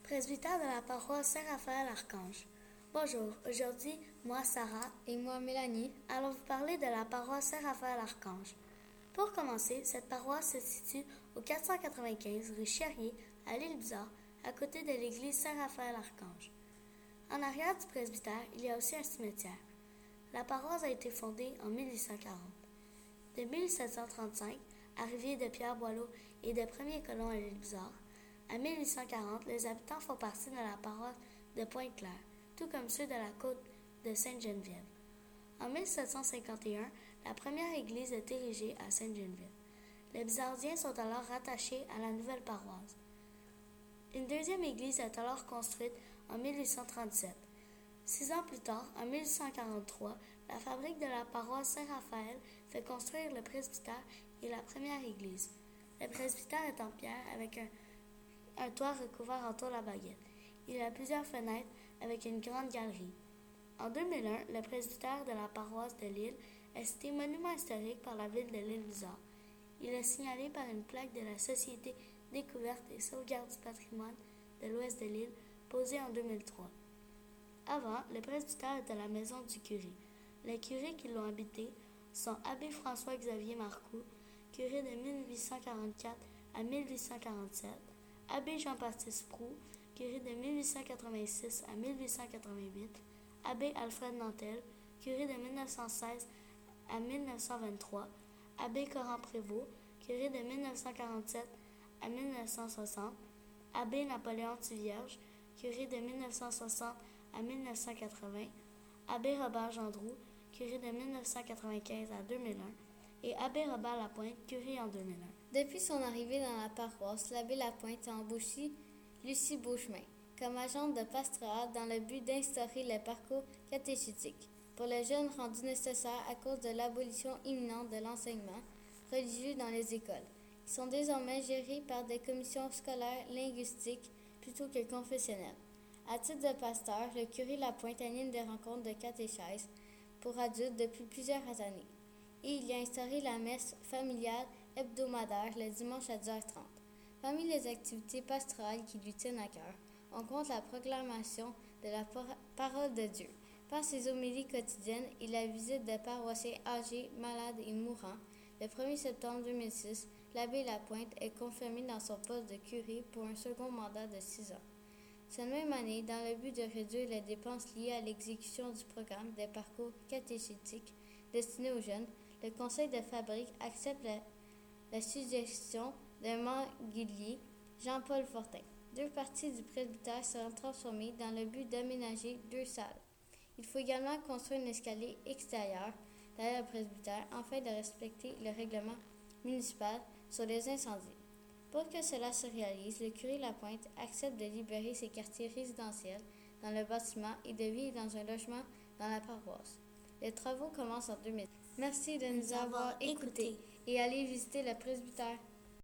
Presbytère de la paroisse Saint-Raphaël-Archange. Bonjour, aujourd'hui, moi Sarah et moi Mélanie allons vous parler de la paroisse Saint-Raphaël-Archange. Pour commencer, cette paroisse se situe au 495 rue Cherrier, à l'Île-Bizarre, à côté de l'église Saint-Raphaël-Archange. En arrière du presbytère, il y a aussi un cimetière. La paroisse a été fondée en 1840. De 1735, arrivée de Pierre Boileau et des premiers colons à l'Île-Bizarre, à 1840, les habitants font partie de la paroisse de Pointe-Claire, tout comme ceux de la côte de Sainte-Geneviève. En 1751, la première église est érigée à Sainte-Geneviève. Les Bizardiens sont alors rattachés à la nouvelle paroisse. Une deuxième église est alors construite en 1837. 6 ans plus tard, en 1843, la fabrique de la paroisse Saint-Raphaël fait construire le presbytère et la première église. Le presbytère est en pierre avec un toit recouvert en tôle à baguette. Il a plusieurs fenêtres avec une grande galerie. En 2001, le presbytère de la paroisse de l'île est cité monument historique par la ville de l'Île-Bizarre. Il est signalé par une plaque de la Société Découverte et Sauvegarde du patrimoine de l'ouest de l'île, posée en 2003. Avant, le presbytère était la maison du curé. Les curés qui l'ont habité sont Abbé François-Xavier Marcoux, curé de 1844 à 1847, Abbé Jean-Baptiste Proulx, curé de 1886 à 1888, Abbé Alfred Nantel, curé de 1916 à 1923, Abbé Coran Prévost, curé de 1947 à 1960, Abbé Napoléon Thivierge, curé de 1960 à 1980, Abbé Robert Gendroux, curé de 1995 à 2001, et Abbé Robert Lapointe, curé en 2001. Depuis son arrivée dans la paroisse, l'abbé Lapointe a embauché Lucie Beauchemin comme agente de pastorat dans le but d'instaurer le parcours catéchétique pour les jeunes rendus nécessaires à cause de l'abolition imminente de l'enseignement religieux dans les écoles. Ils sont désormais gérés par des commissions scolaires linguistiques plutôt que confessionnelles. À titre de pasteur, le curé Lapointe anime des rencontres de catéchèse pour adultes depuis plusieurs années. Et il y a instauré la messe familiale hebdomadaire le dimanche à 10h30. Parmi les activités pastorales qui lui tiennent à cœur, on compte la proclamation de la parole de Dieu. Par ses homélies quotidiennes et la visite des paroissiens âgés, malades et mourants, le 1er septembre 2006, l'abbé Lapointe est confirmé dans son poste de curé pour un second mandat de 6 ans. Cette même année, dans le but de réduire les dépenses liées à l'exécution du programme des parcours catéchétiques destinés aux jeunes, le conseil de fabrique accepte la suggestion de Manguillier, Jean-Paul Fortin. 2 parties du presbytère seront transformées dans le but d'aménager 2 salles. Il faut également construire un escalier extérieur derrière le presbytère afin de respecter le règlement municipal sur les incendies. Pour que cela se réalise, le curé Lapointe accepte de libérer ses quartiers résidentiels dans le bâtiment et de vivre dans un logement dans la paroisse. Les travaux commencent en 2000. Merci de nous avoir écoutés et allez visiter le presbytère.